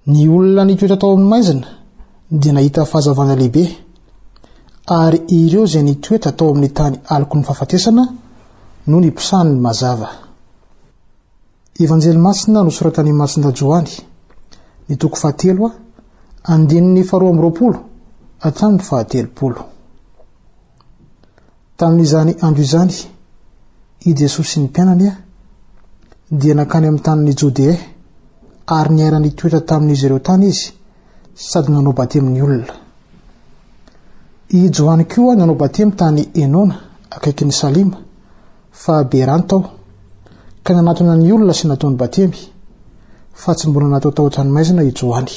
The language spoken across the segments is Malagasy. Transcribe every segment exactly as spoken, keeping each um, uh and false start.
Ny olona nitoetra tao amin'ny maizina dia nahita fahazavana lehibe, ary ireo izay nitoetra tao amin'ny tany aloko ny fahafatesana no ny mpisany ny mazava. Evanjely masina nosoratany Masinda Johany, ny toko fahatelo andininy faharoa amby roapolo hatramin'ny fahatelopolo. Tamin'izany andro izany, i Jesosy sy ny mpianany dia nakany amin'ny tanin'ny Jodea, ary niara nitoetra tamin'izy ireo tany izy, sady nanao batemon'ny olona. I Johany koa nanao batemo tany Enona akaikin'ny Salima, fa be rano tao, ka nanatona ny olona sy nataony batemy, fa tsy mbola natao tao an-tranomaizina i Johany.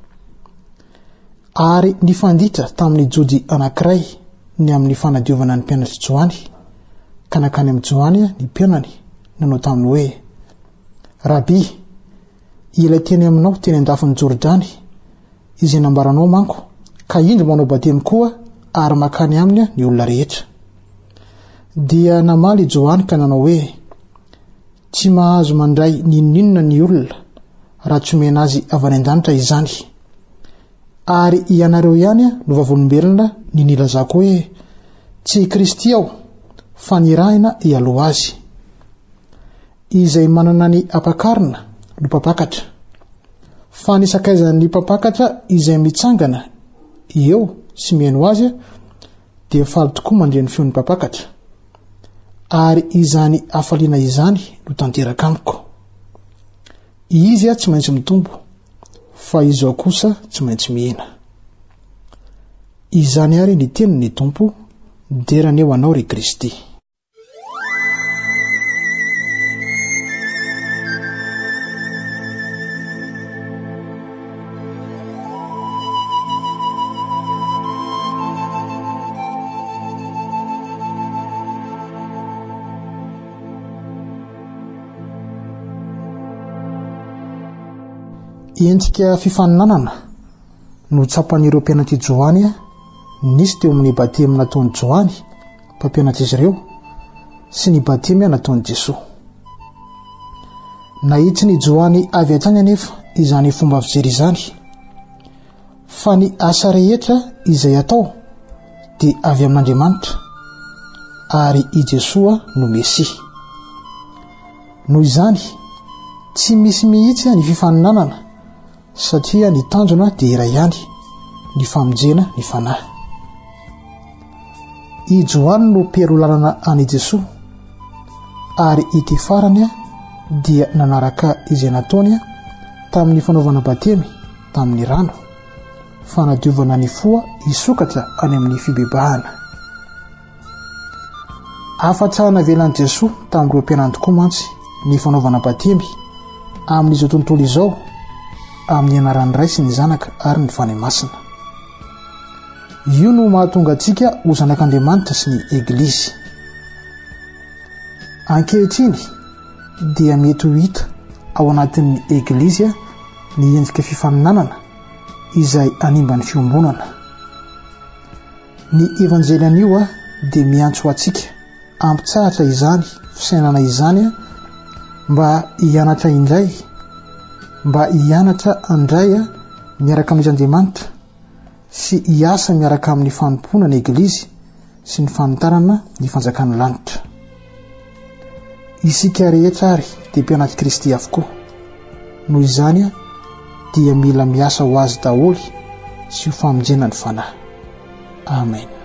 Ary nifanditra tamin'ny jody anankiray ny amin'ny fanadiovana ny mpianatry Johany, ka nakany amin'ny Johany ny mpianany nanao taminy hoe: Rabi, ilay teny aminao teny andafiny Jordany, izay nambaranao manko, ka indro manao batemy koa ary makany aminy ny olona rehetra. Dia namaly Johany ka nanao hoe: tsy mahazo mandray ninninona ny olona raha tsy omena azy avy any an-danitra izany. Ary ianareo ihany no vavolombelona ny nilazako hoe tsy Kristy aho, fa ny rahina ialoha azy. Izay manana ny ampakarina no mpapakatra, fa ny sakaizan'ny mpapakatra izay mitsangana eo sy mihaino azy dia faly tokoa mandre ny feon'ny mpapakatra. Ary izany afaliana izany no tanteraka amiko. Izy tsy maintsy mitombo, fa izo kosa tsy maintsy mihena. Izany ary ny tenin'ny Tompo, derany eo anao ry Kristy. Endrika fifaninanana no tsapan'ireo mpianatry Johany nisy teo amin'ny batemy nataony Johany, mpampianatra izy ireo, sy ny batemy nataony Jesosy. Nahitsy ny Johany avy hatrany anefa izany fomba fijery izany, fa ny asa rehetra izay atao dia avy amin'Andriamanitra, ary i Jesosy no Mesia. Noho izany tsy misy mihitsy ny fifaninanana, satria ny tanjona dia iray ihany, ny famonjena ny fanahy. I Johany no mperolalana any Jesosy, ary ity farany dia nanaraka izay nataony tamin'ny fanaovana batemy tamin'ny rano, fanadiovana ny foa isokatra any amin'ny fibebahana. Afatrahana velan'i Jesosy tamin'ireo mpianany tokoa mantsy ny fanaovana batemy amin'izao tontolo izao, amin'ny anaran'ny Ray sy ny Zanaka ary ny Fanahy Masina. Io no mahatonga antsika ho zanak'Andriamanitra sy ny Eglizy. Ankehitriny dia mety ho hita ao anatin'ny Eglizy ny endrika fifaninanana izay animba ny fiombonana. Ny evanjely anio dia miantso antsika ampitsahatra izany fisainana izany mba hianatra indray, mba hianatra andray miaraka amin'izy Andriamanitra sy hiasa miaraka amin'ny fanompoana ny Eglizy sy ny fanitarana ny fanjakan'ny lanitra. Isika rehetra ary dia mpianatry Kristy avokoa. Noho izany dia mila miasa ho azy daholo sy ho famonjena ny fanahy. Amen.